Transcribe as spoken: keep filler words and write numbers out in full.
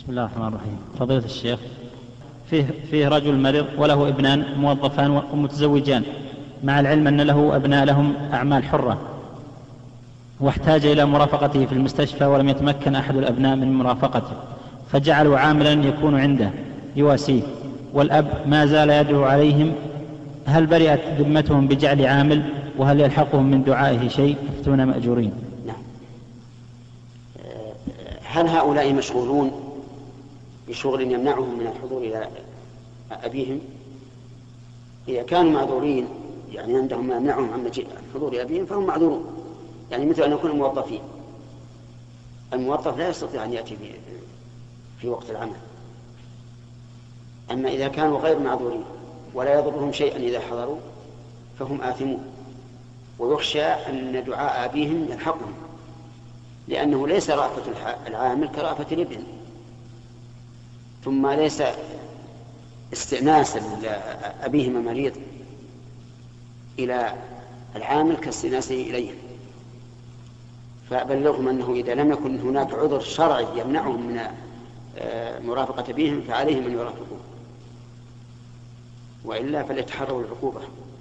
بسم الله الرحمن الرحيم. فضيلة الشيخ، فيه, فيه رجل مريض وله ابنان موظفان ومتزوجان، مع العلم أن له أبناء لهم أعمال حرة، واحتاج إلى مرافقته في المستشفى ولم يتمكن أحد الأبناء من مرافقته، فجعلوا عاملا يكون عنده يواسيه، والأب ما زال يدعو عليهم. هل برئت ذمتهم بجعل عامل؟ وهل يلحقهم من دعائه شيء؟ افتونا مأجورين. نعم. هل هؤلاء مشغولون بشغل يمنعهم من الحضور إلى أبيهم؟ إذا كانوا معذورين، يعني عندهم ما يمنعهم عن الحضور إلى أبيهم، فهم معذورون. يعني مثل أن يكونوا موظفين، الموظف لا يستطيع أن يأتي في وقت العمل. أما إذا كانوا غير معذورين ولا يضرهم شيئا إذا حضروا فهم آثمون، ويخشى أن دعاء أبيهم يلحقهم، لأنه ليس رأفة العامل كرأفة الابن، ثم ليس استئناسا لأبيهم المريض إلى العامل كاستئناسه إليهم. فأبلغهم أنه إذا لم يكن هناك عذر شرعي يمنعهم من مرافقة أبيهم فعليهم أن يرافقوه، وإلا فليتحروا العقوبة.